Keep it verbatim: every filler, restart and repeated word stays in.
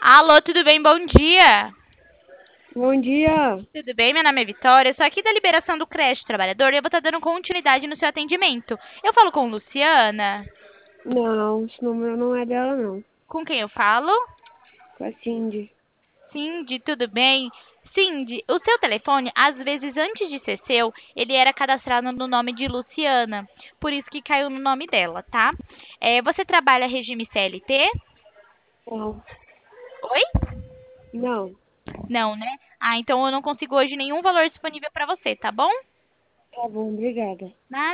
Alô, tudo bem? Bom dia. Bom dia. Tudo bem? Meu nome é Vitória. Eu sou aqui da liberação do creche trabalhador e eu vou estar dando continuidade no seu atendimento. Eu falo com Luciana. Não, esse número não é dela, não. Com quem eu falo? Com a Cindy. Cindy, tudo bem? Cindy, o seu telefone, às vezes antes de ser seu, ele era cadastrado no nome de Luciana. Por isso que caiu no nome dela, tá? É, você trabalha regime C L T? Não. Oi? Não. Não, né? Ah, então eu não consigo hoje nenhum valor disponível para você, tá bom? Tá bom, obrigada. Nada.